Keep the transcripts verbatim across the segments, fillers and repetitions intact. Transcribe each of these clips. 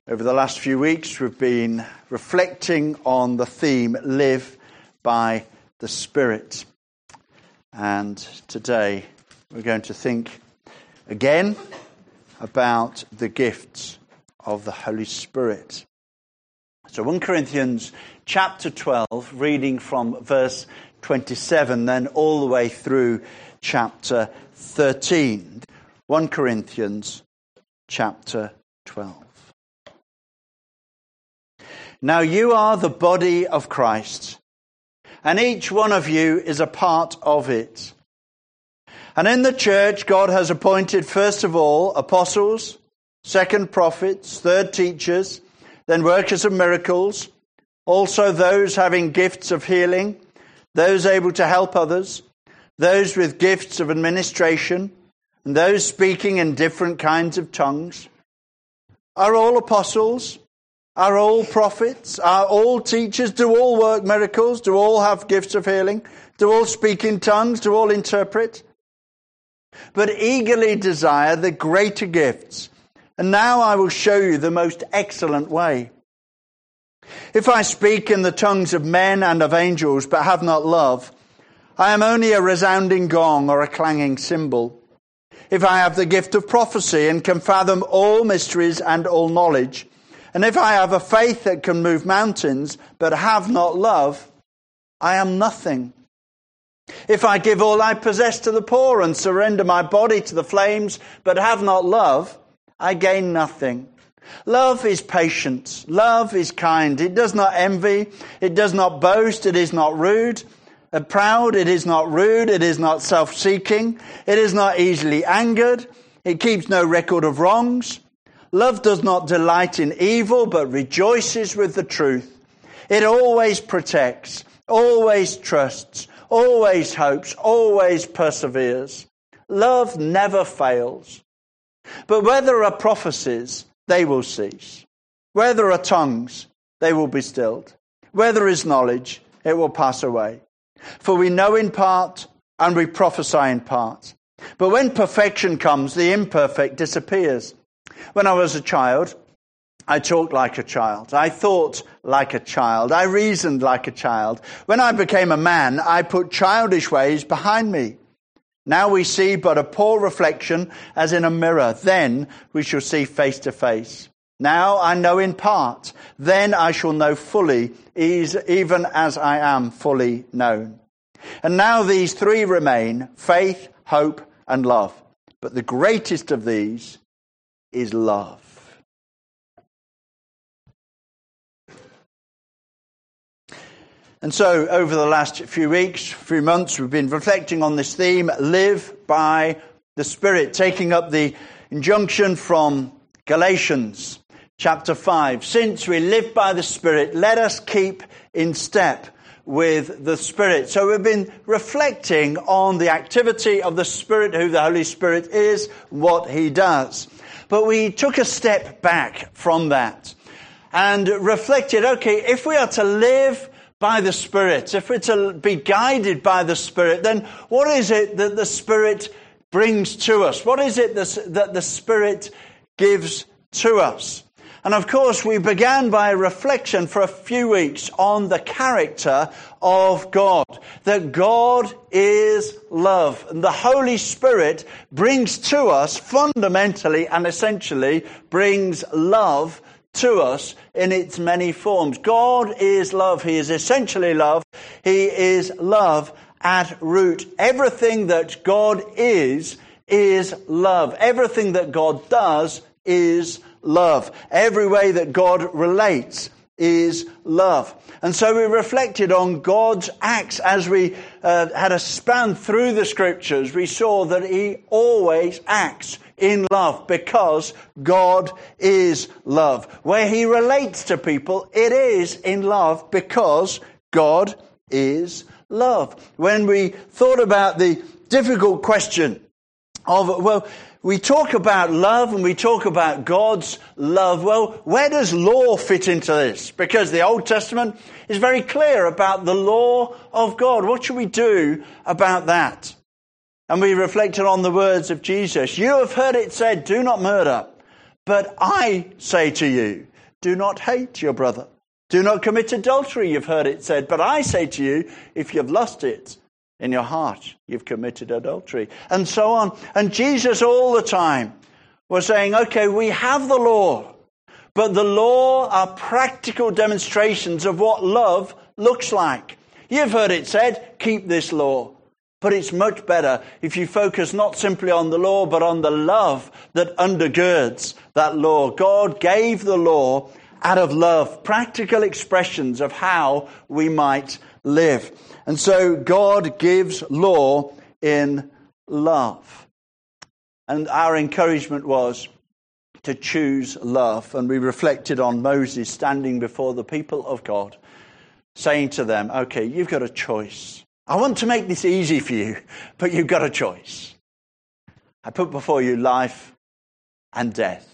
Over the last few weeks, we've been reflecting on the theme, Live by the Spirit. And today, we're going to think again about the gifts of the Holy Spirit. So First Corinthians chapter twelve, reading from verse twenty-seven, then all the way through chapter thirteen. First Corinthians chapter twelve. Now you are the body of Christ, and each one of you is a part of it. And in the church, God has appointed first of all apostles, second prophets, third teachers, then workers of miracles, also those having gifts of healing, those able to help others, those with gifts of administration, and those speaking in different kinds of tongues. Are all apostles? Are all prophets? Are all teachers? Do all work miracles? Do all have gifts of healing? Do all speak in tongues? Do all interpret? But eagerly desire the greater gifts. And now I will show you the most excellent way. If I speak in the tongues of men and of angels, but have not love, I am only a resounding gong or a clanging cymbal. If I have the gift of prophecy and can fathom all mysteries and all knowledge, and if I have a faith that can move mountains, but have not love, I am nothing. If I give all I possess to the poor and surrender my body to the flames, but have not love, I gain nothing. Love is patient. Love is kind. It does not envy. It does not boast. It is not rude. Uh, proud. It is not rude. It is not self-seeking. It is not easily angered. It keeps no record of wrongs. Love does not delight in evil, but rejoices with the truth. It always protects, always trusts, always hopes, always perseveres. Love never fails. But where there are prophecies, they will cease. Where there are tongues, they will be stilled. Where there is knowledge, it will pass away. For we know in part, and we prophesy in part. But when perfection comes, the imperfect disappears. When I was a child, I talked like a child. I thought like a child. I reasoned like a child. When I became a man, I put childish ways behind me. Now we see but a poor reflection as in a mirror. Then we shall see face to face. Now I know in part. Then I shall know fully, even as I am fully known. And now these three remain, faith, hope, and love. But the greatest of these is love. And so over the last few weeks, few months, we've been reflecting on this theme, live by the Spirit, taking up the injunction from Galatians chapter five. Since we live by the Spirit, let us keep in step with the Spirit. So we've been reflecting on the activity of the Spirit, who the Holy Spirit is, what he does. But we took a step back from that and reflected, okay, if we are to live by the Spirit, if we're to be guided by the Spirit, then what is it that the Spirit brings to us? What is it that the Spirit gives to us? And of course, we began by a reflection for a few weeks on the character of God. That God is love. And the Holy Spirit brings to us, fundamentally and essentially, brings love to us in its many forms. God is love. He is essentially love. He is love at root. Everything that God is, is love. Everything that God does is love. Every way that God relates is love. And so we reflected on God's acts as we uh, had a span through the scriptures. We saw that he always acts in love because God is love. Where he relates to people, it is in love because God is love. When we thought about the difficult question of, well, we talk about love and we talk about God's love. Well, where does law fit into this? Because the Old Testament is very clear about the law of God. What should we do about that? And we reflected on the words of Jesus. You have heard it said, do not murder. But I say to you, do not hate your brother. Do not commit adultery, you've heard it said. But I say to you, if you've lusted in your heart, you've committed adultery. And so on. And Jesus all the time was saying, okay, we have the law. But the law are practical demonstrations of what love looks like. You've heard it said, keep this law. But it's much better if you focus not simply on the law, but on the love that undergirds that law. God gave the law out of love, practical expressions of how we might live. And so God gives law in love. And our encouragement was to choose love. And we reflected on Moses standing before the people of God, saying to them, okay, you've got a choice. I want to make this easy for you, but you've got a choice. I put before you life and death.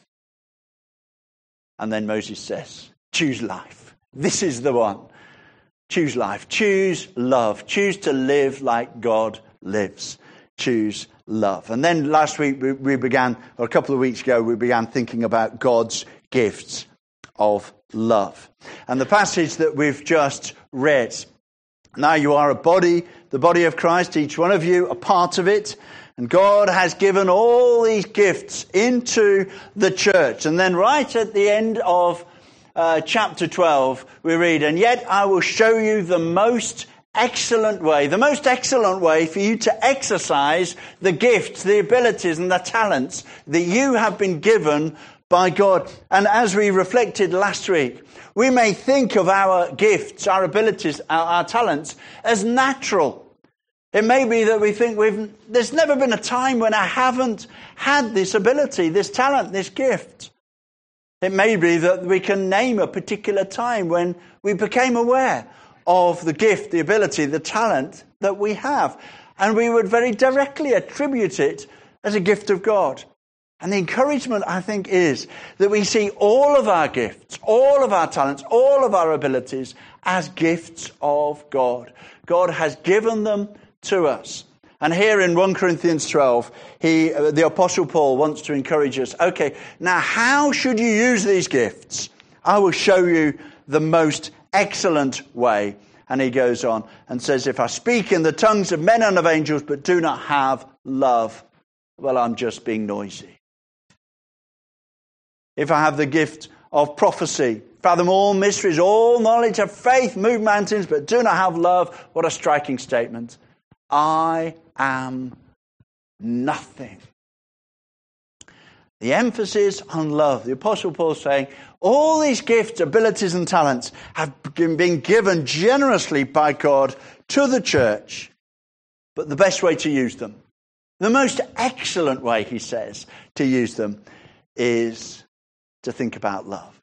And then Moses says, choose life. This is the one. Choose life. Choose love. Choose to live like God lives. Choose love. And then last week we began, or a couple of weeks ago, we began thinking about God's gifts of love. And the passage that we've just read, now you are a body, the body of Christ, each one of you a part of it. And God has given all these gifts into the church. And then right at the end of uh, chapter twelve, we read, and yet I will show you the most excellent way, the most excellent way for you to exercise the gifts, the abilities and the talents that you have been given by God. And as we reflected last week, we may think of our gifts, our abilities, our, our talents as natural. It may be that we think we've, there's never been a time when I haven't had this ability, this talent, this gift. It may be that we can name a particular time when we became aware of the gift, the ability, the talent that we have. And we would very directly attribute it as a gift of God. And the encouragement, I think, is that we see all of our gifts, all of our talents, all of our abilities as gifts of God. God has given them to us. And here in First Corinthians twelve, he, the Apostle Paul wants to encourage us. Okay, now how should you use these gifts? I will show you the most excellent way. And he goes on and says, if I speak in the tongues of men and of angels, but do not have love, well, I'm just being noisy. If I have the gift of prophecy, fathom all mysteries, all knowledge of faith, move mountains, but do not have love, what a striking statement. I am nothing. The emphasis on love. The Apostle Paul saying, all these gifts, abilities and talents have been given generously by God to the church, but the best way to use them, the most excellent way, he says, to use them is to think about love.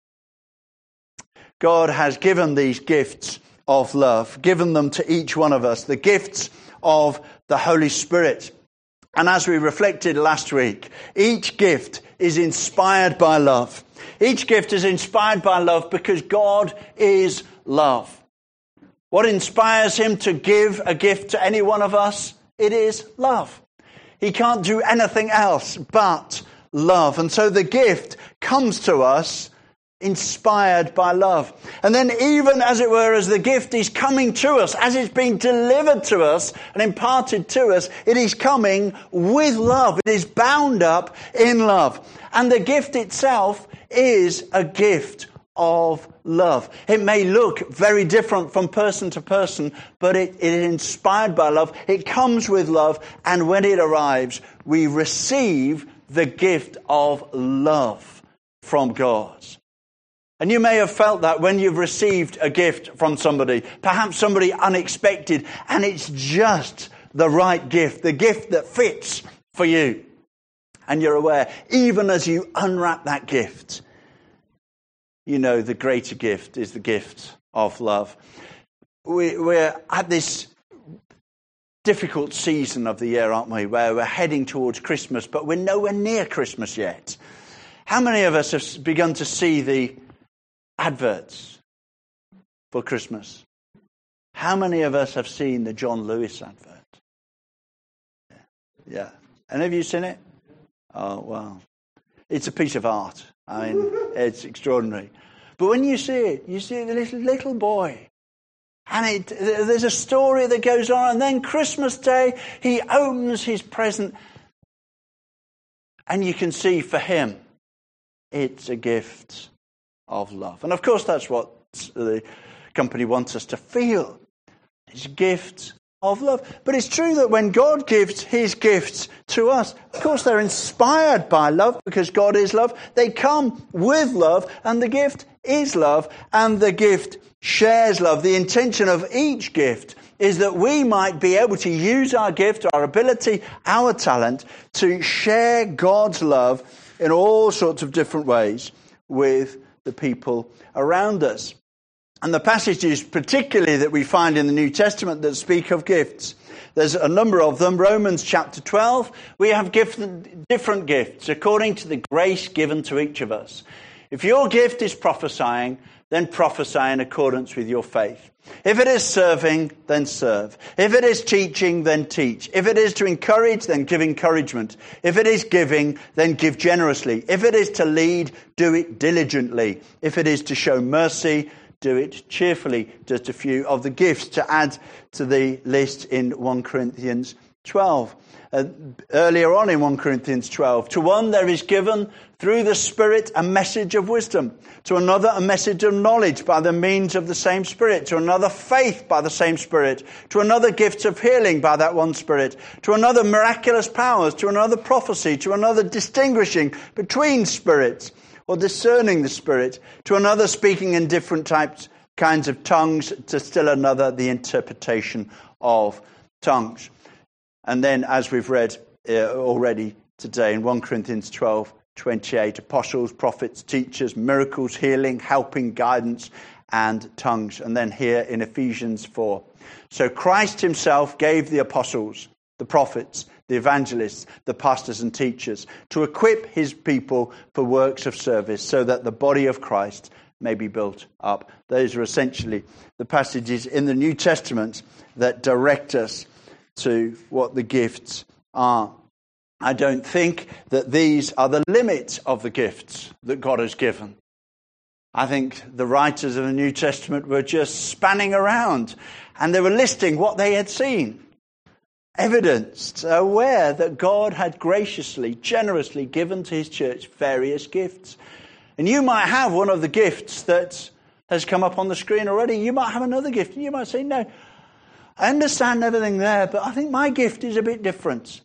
God has given these gifts of love, given them to each one of us, the gifts of the Holy Spirit. And as we reflected last week, each gift is inspired by love. Each gift is inspired by love because God is love. What inspires him to give a gift to any one of us? It is love. He can't do anything else but love. And so the gift comes to us inspired by love. And then even as it were, as the gift is coming to us, as it's being delivered to us and imparted to us, it is coming with love. It is bound up in love. And the gift itself is a gift of love. It may look very different from person to person, but it, it is inspired by love. It comes with love. And when it arrives, we receive the gift of love from God. And you may have felt that when you've received a gift from somebody, perhaps somebody unexpected, and it's just the right gift, the gift that fits for you. And you're aware, even as you unwrap that gift, you know the greater gift is the gift of love. We, we're at this difficult season of the year, aren't we, where we're heading towards Christmas, but we're nowhere near Christmas yet. How many of us have begun to see the adverts for Christmas? How many of us have seen the John Lewis advert? Yeah. Any of you seen it? Oh, wow. It's a piece of art. I mean, it's extraordinary. But when you see it, you see the little, little boy. And it, there's a story that goes on. And then Christmas Day, he opens his present. And you can see for him, it's a gift of love. And of course, that's what the company wants us to feel. It's a gift of love. But it's true that when God gives his gifts to us, of course, they're inspired by love because God is love. They come with love, and the gift is love, and the gift shares love. The intention of each gift is that we might be able to use our gift, our ability, our talent to share God's love in all sorts of different ways with the people around us. And the passages particularly that we find in the New Testament that speak of gifts, there's a number of them. Romans chapter twelve, we have gift, different gifts according to the grace given to each of us. If your gift is prophesying, then prophesy in accordance with your faith. If it is serving, then serve. If it is teaching, then teach. If it is to encourage, then give encouragement. If it is giving, then give generously. If it is to lead, do it diligently. If it is to show mercy, do it cheerfully. Just a few of the gifts to add to the list in First Corinthians twelve. Uh, earlier on in First Corinthians twelve, to one there is given through the Spirit a message of wisdom, to another a message of knowledge by the means of the same Spirit, to another faith by the same Spirit, to another gifts of healing by that one Spirit, to another miraculous powers, to another prophecy, to another distinguishing between spirits or discerning the Spirit, to another speaking in different types, kinds of tongues, to still another the interpretation of tongues. And then, as we've read uh, already today in First Corinthians twelve twenty-eight, apostles, prophets, teachers, miracles, healing, helping, guidance, and tongues. And then here in Ephesians four. So Christ himself gave the apostles, the prophets, the evangelists, the pastors and teachers to equip his people for works of service so that the body of Christ may be built up. Those are essentially the passages in the New Testament that direct us to what the gifts are. I don't think that these are the limit of the gifts that God has given. I think the writers of the New Testament were just spanning around and they were listing what they had seen, evidenced, aware that God had graciously, generously given to his church various gifts. And you might have one of the gifts that has come up on the screen already. You might have another gift and you might say, no, I understand everything there, but I think my gift is a bit different.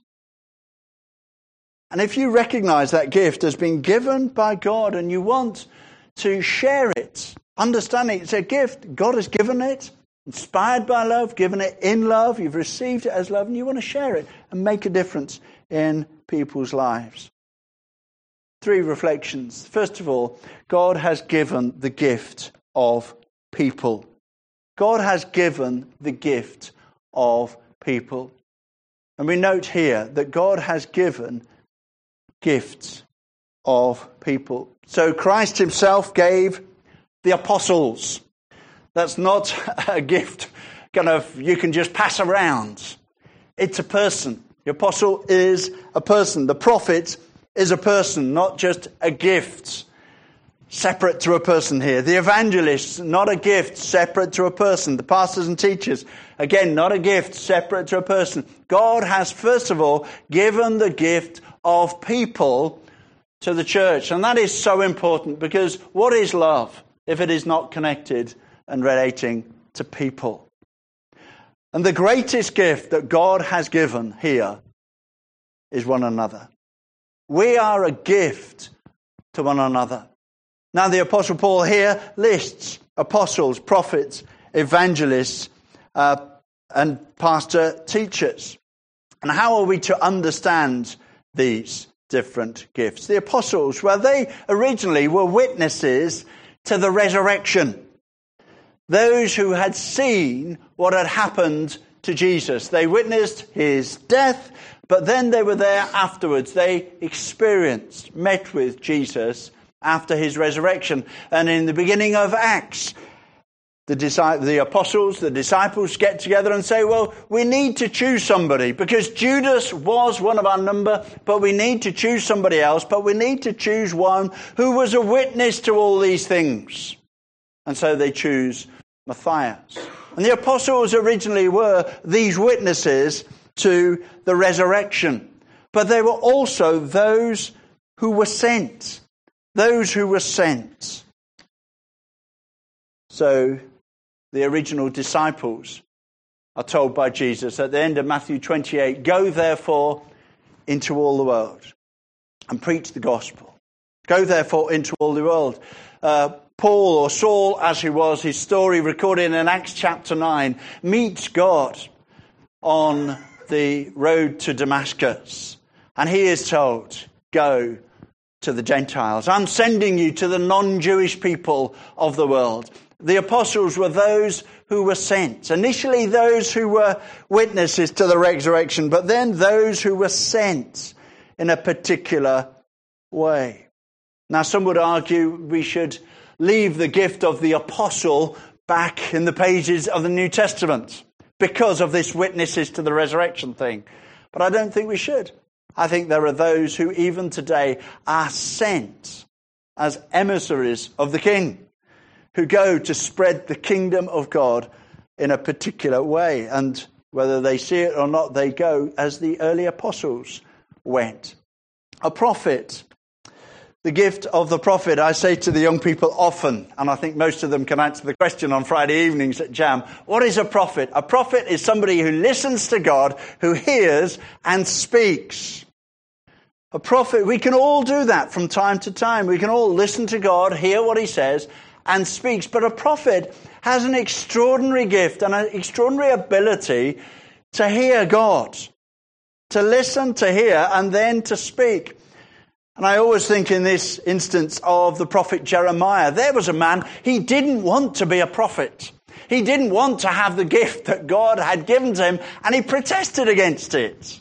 And if you recognize that gift as being given by God and you want to share it, understanding it's a gift, God has given it, inspired by love, given it in love, you've received it as love, and you want to share it and make a difference in people's lives. Three reflections. First of all, God has given the gift of people. God has given the gift of people. And we note here that God has given gifts of people. So Christ himself gave the apostles. That's not a gift kind of you can just pass around. It's a person. The apostle is a person. The prophet is a person, not just a gift. Separate to a person here. The evangelists, not a gift, separate to a person. The pastors and teachers, again, not a gift, separate to a person. God has, first of all, given the gift of people to the church. And that is so important because what is love if it is not connected and relating to people? And the greatest gift that God has given here is one another. We are a gift to one another. Now, the Apostle Paul here lists apostles, prophets, evangelists, uh, and pastor teachers. And how are we to understand these different gifts? The apostles, well, they originally were witnesses to the resurrection. Those who had seen what had happened to Jesus. They witnessed his death, but then they were there afterwards. They experienced, met with Jesus after his resurrection. And in the beginning of Acts, The, disciples, the apostles, the disciples get together and say, well, we need to choose somebody because Judas was one of our number, but we need to choose somebody else, but we need to choose one who was a witness to all these things. And so they choose Matthias. And the apostles originally were these witnesses to the resurrection, but they were also those who were sent, those who were sent. So the original disciples are told by Jesus at the end of Matthew twenty-eight, go therefore into all the world and preach the gospel. Go therefore into all the world. Uh, Paul, or Saul as he was, his story recorded in Acts chapter nine, meets God on the road to Damascus. And he is told, go to the Gentiles. I'm sending you to the non-Jewish people of the world. The apostles were those who were sent. Initially those who were witnesses to the resurrection, but then those who were sent in a particular way. Now some would argue we should leave the gift of the apostle back in the pages of the New Testament because of this witnesses to the resurrection thing. But I don't think we should. I think there are those who even today are sent as emissaries of the King, who go to spread the kingdom of God in a particular way. And whether they see it or not, they go as the early apostles went. A prophet, the gift of the prophet, I say to the young people often, and I think most of them can answer the question on Friday evenings at Jam, what is a prophet? A prophet is somebody who listens to God, who hears and speaks. A prophet, we can all do that from time to time. We can all listen to God, hear what he says, and speaks. But a prophet has an extraordinary gift and an extraordinary ability to hear God, to listen, to hear, and then to speak. And I always think in this instance of the prophet Jeremiah, there was a man, he didn't want to be a prophet. He didn't want to have the gift that God had given to him, and he protested against it.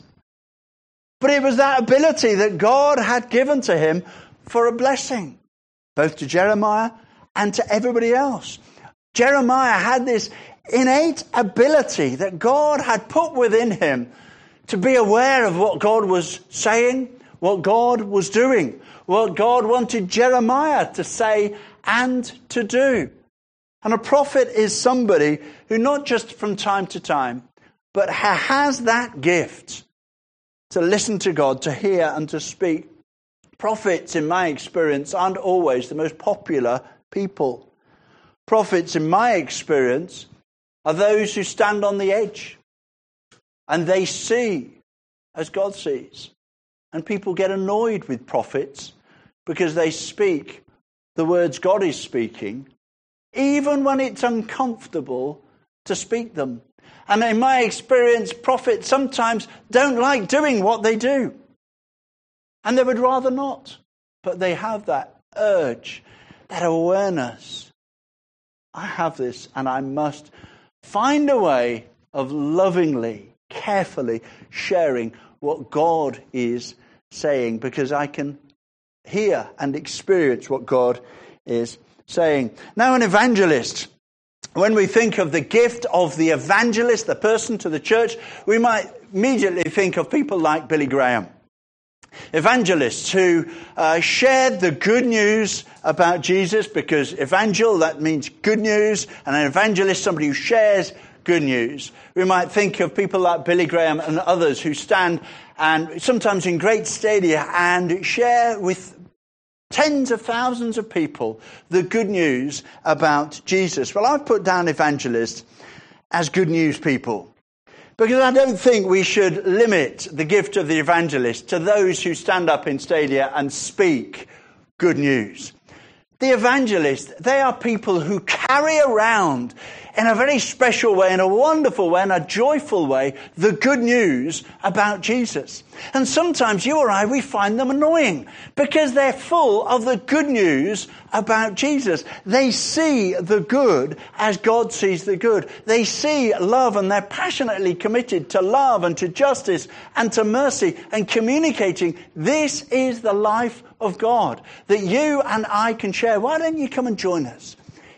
But it was that ability that God had given to him for a blessing, both to Jeremiah and to everybody else. Jeremiah had this innate ability that God had put within him to be aware of what God was saying, what God was doing, what God wanted Jeremiah to say and to do. And a prophet is somebody who not just from time to time, but has that gift to listen to God, to hear and to speak. Prophets, in my experience, aren't always the most popular people. Prophets, in my experience, are those who stand on the edge and they see as God sees. And people get annoyed with prophets because they speak the words God is speaking, even when it's uncomfortable to speak them. And in my experience, prophets sometimes don't like doing what they do. And they would rather not. But they have that urge, that awareness. I have this and I must find a way of lovingly, carefully sharing what God is saying, because I can hear and experience what God is saying. Now, an evangelist, when we think of the gift of the evangelist, the person to the church, we might immediately think of people like Billy Graham. Evangelists who uh, shared the good news about Jesus, because evangel, that means good news, and an evangelist, somebody who shares good news. We might think of people like Billy Graham and others who stand and sometimes in great stadia and share with tens of thousands of people the good news about Jesus. Well, I've put down evangelists as good news people, because I don't think we should limit the gift of the evangelist to those who stand up in stadia and speak good news. The evangelists, they are people who carry around in a very special way, in a wonderful way, in a joyful way, the good news about Jesus. And sometimes you or I, we find them annoying because they're full of the good news about Jesus. They see the good as God sees the good. They see love and they're passionately committed to love and to justice and to mercy and communicating this is the life of God that you and I can share. Why don't you come and join us?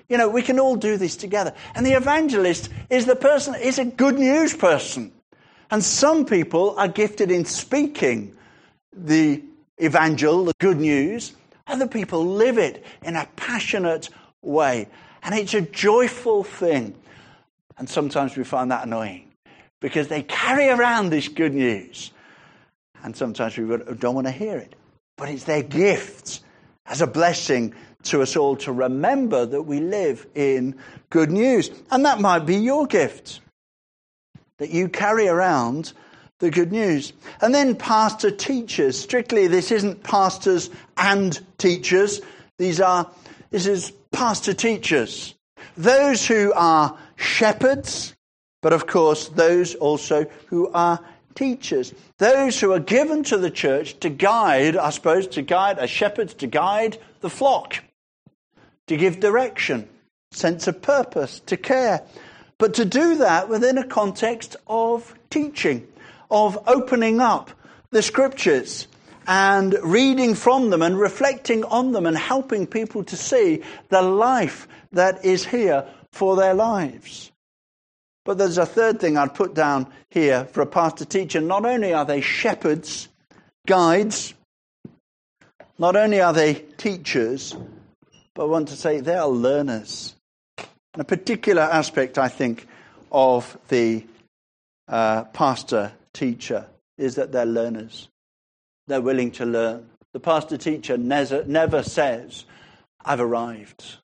You know, we can all do this together. And the evangelist is the person, is a good news person. And some people are gifted in speaking the evangel, the good news. Other people live it in a passionate way. And it's a joyful thing. And sometimes we find that annoying because they carry around this good news. And sometimes we don't want to hear it. But it's their gift as a blessing to us all to remember that we live in good news. And that might be your gift, that you carry around the good news. And then pastor teachers. Strictly, this isn't pastors and teachers. These are, this is pastor teachers. Those who are shepherds, but of course those also who are teachers. Those who are given to the church to guide, I suppose, to guide, as shepherds, to guide the flock, to give direction, sense of purpose, to care. But to do that within a context of teaching, of opening up the scriptures and reading from them and reflecting on them and helping people to see the life that is here for their lives. But there's a third thing I'd put down here for a pastor teacher. Not only are they shepherds, guides, not only are they teachers, but I want to say they are learners. And a particular aspect, I think, of the uh, pastor teacher is that they're learners. They're willing to learn. The pastor teacher never, never says, I've arrived.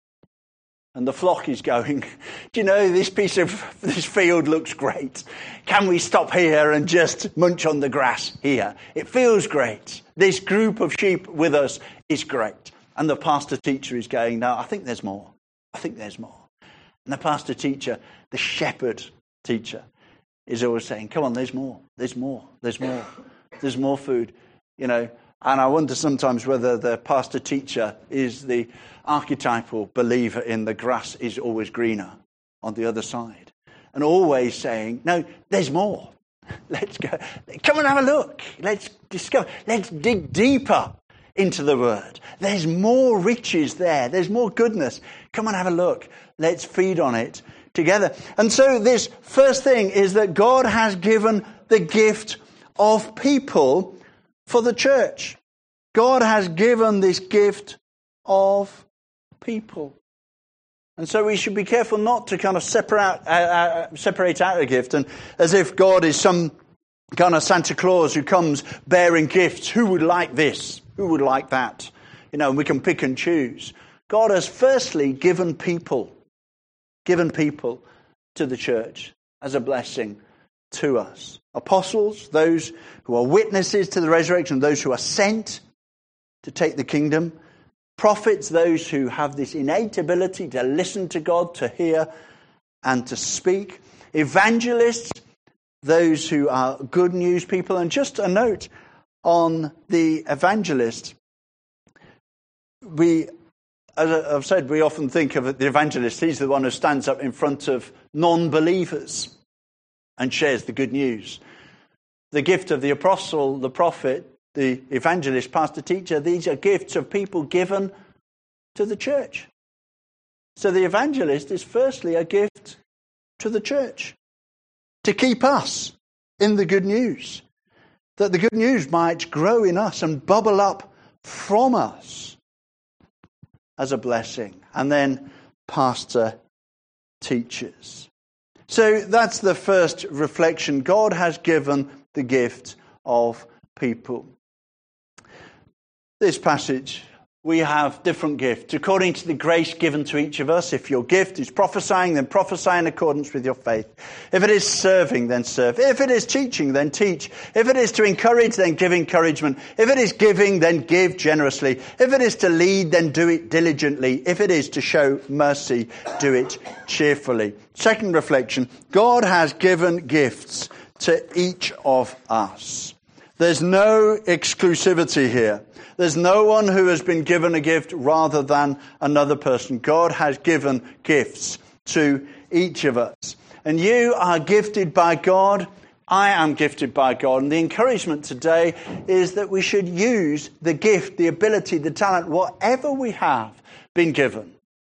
And the flock is going, do you know, this piece of, this field looks great. Can we stop here and just munch on the grass here? It feels great. This group of sheep with us is great. And the pastor teacher is going, no, I think there's more. I think there's more. And the pastor teacher, the shepherd teacher, is always saying, come on, there's more. There's more. There's more. There's more food, you know. And I wonder sometimes whether the pastor teacher is the archetypal believer in the grass is always greener on the other side. And always saying, no, there's more. Let's go. Come and have a look. Let's discover. Let's dig deeper into the word. There's more riches there. There's more goodness. Come and have a look. Let's feed on it together. And so this first thing is that God has given the gift of people for the church. God has given this gift of people. And so we should be careful not to kind of separate, uh, uh, separate out a gift and as if God is some kind of Santa Claus who comes bearing gifts. Who would like this? Who would like that? You know, and we can pick and choose. God has firstly given people, given people to the church as a blessing to us. Apostles, those who are witnesses to the resurrection, those who are sent to take the kingdom. Prophets, those who have this innate ability to listen to God, to hear and to speak. Evangelists, those who are good news people. And just a note on the evangelist. We, as I've said, we often think of the evangelist, he's the one who stands up in front of non-believers and shares the good news. The gift of the apostle, the prophet, the evangelist, pastor, teacher, these are gifts of people given to the church. So the evangelist is firstly a gift to the church to keep us in the good news, that the good news might grow in us and bubble up from us as a blessing. And then pastor teachers. So that's the first reflection. God has given the gift of people. This passage, we have different gifts according to the grace given to each of us. If your gift is prophesying, then prophesy in accordance with your faith. If it is serving, then serve. If it is teaching, then teach. If it is to encourage, then give encouragement. If it is giving, then give generously. If it is to lead, then do it diligently. If it is to show mercy, do it cheerfully. Second reflection, God has given gifts to each of us. There's no exclusivity here. There's no one who has been given a gift rather than another person. God has given gifts to each of us. And you are gifted by God. I am gifted by God. And the encouragement today is that we should use the gift, the ability, the talent, whatever we have been given,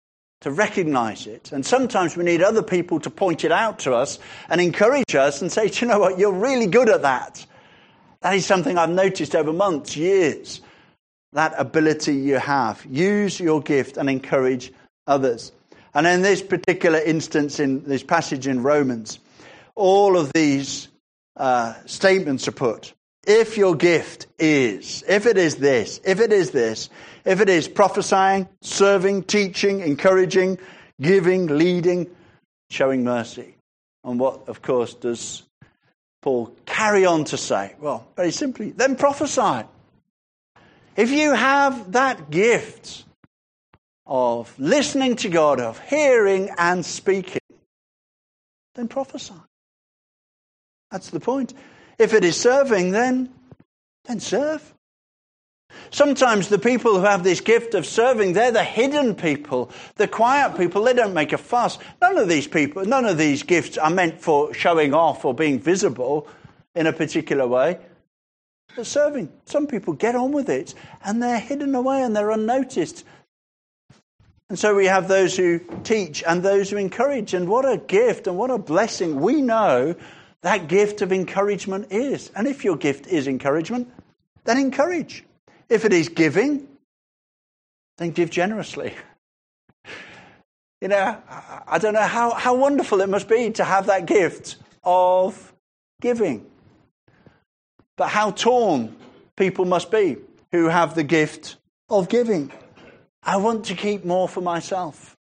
to recognize it. And sometimes we need other people to point it out to us and encourage us and say, do you know what, you're really good at that. That is something I've noticed over months, years, that ability you have. Use your gift and encourage others. And in this particular instance, in this passage in Romans, all of these uh, statements are put. If your gift is, if it is this, if it is this, if it is prophesying, serving, teaching, encouraging, giving, leading, showing mercy. And what, of course, does Paul carry on to say? Well, very simply, then prophesy. If you have that gift of listening to God, of hearing and speaking, then prophesy. That's the point. If it is serving, then, then serve. Sometimes the people who have this gift of serving, they're the hidden people, the quiet people. They don't make a fuss. None of these people, none of these gifts are meant for showing off or being visible in a particular way. But serving, some people get on with it and they're hidden away and they're unnoticed. And so we have those who teach and those who encourage. And what a gift and what a blessing we know that gift of encouragement is. And if your gift is encouragement, then encourage. If it is giving, then give generously. You know, I don't know how, how wonderful it must be to have that gift of giving. But how torn people must be who have the gift of giving. I want to keep more for myself.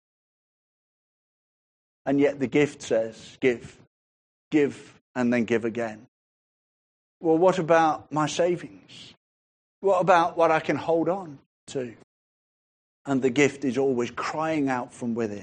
And yet the gift says, give, give, and then give again. Well, what about my savings? What about what I can hold on to? And the gift is always crying out from within.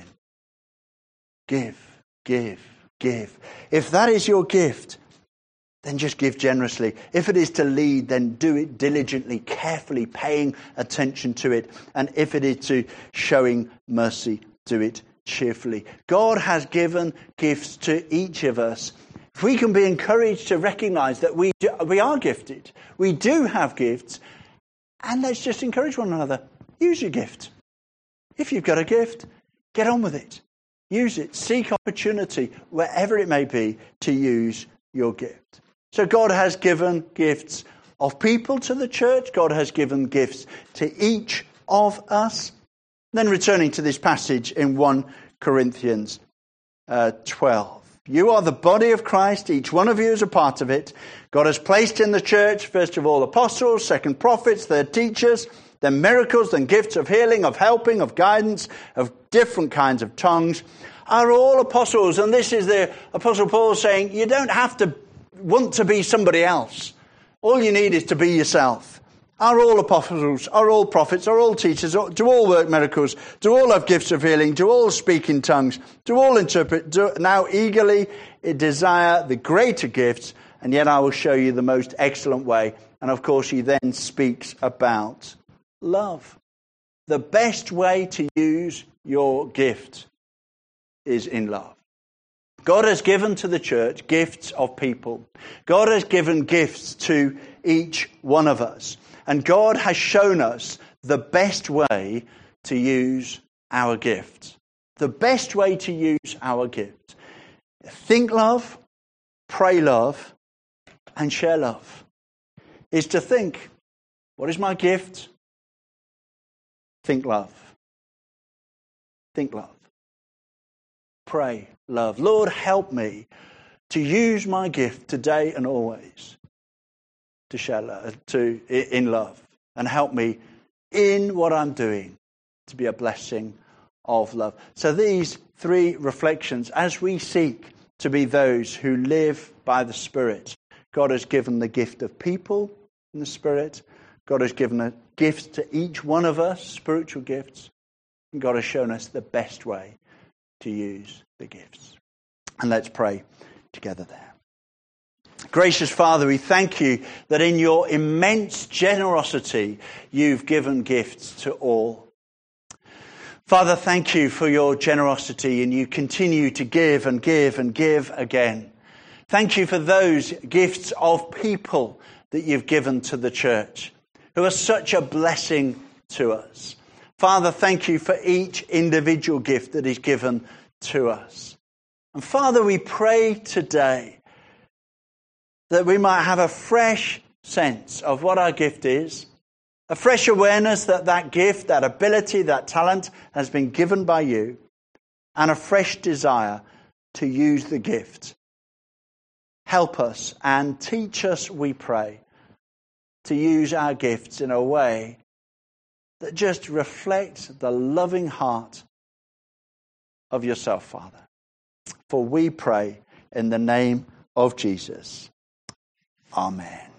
Give, give, give. If that is your gift, then just give generously. If it is to lead, then do it diligently, carefully, paying attention to it. And if it is to showing mercy, do it cheerfully. God has given gifts to each of us. If we can be encouraged to recognize that we do, we are gifted, we do have gifts, and let's just encourage one another. Use your gift. If you've got a gift, get on with it. Use it. Seek opportunity, wherever it may be, to use your gift. So God has given gifts of people to the church. God has given gifts to each of us. Then returning to this passage in First Corinthians uh, twelve. You are the body of Christ. Each one of you is a part of it. God has placed in the church, first of all, apostles, second prophets, third teachers, then miracles, then gifts of healing, of helping, of guidance, of different kinds of tongues. Are all apostles. And this is the Apostle Paul saying, you don't have to want to be somebody else. All you need is to be yourself. Are all apostles, are all prophets, are all teachers, do all work miracles, do all have gifts of healing, do all speak in tongues, do all interpret, do now eagerly desire the greater gifts, and yet I will show you the most excellent way. And of course he then speaks about love. The best way to use your gift is in love. God has given to the church gifts of people. God has given gifts to each one of us. And God has shown us the best way to use our gift. The best way to use our gift. Think love, pray love, and share love. Is to think, what is my gift? Think love. Think love. Pray love. Lord, help me to use my gift today and always. To share love, to in love, and help me in what I'm doing to be a blessing of love. So these three reflections, as we seek to be those who live by the Spirit, God has given the gift of people in the Spirit. God has given a gift to each one of us, spiritual gifts, and God has shown us the best way to use the gifts. And let's pray together there. Gracious Father, we thank you that in your immense generosity, you've given gifts to all. Father, thank you for your generosity, and you continue to give and give and give again. Thank you for those gifts of people that you've given to the church, who are such a blessing to us. Father, thank you for each individual gift that is given to us. And Father, we pray today that we might have a fresh sense of what our gift is, a fresh awareness that that gift, that ability, that talent has been given by you, and a fresh desire to use the gift. Help us and teach us, we pray, to use our gifts in a way that just reflects the loving heart of yourself, Father. For we pray in the name of Jesus. Amen.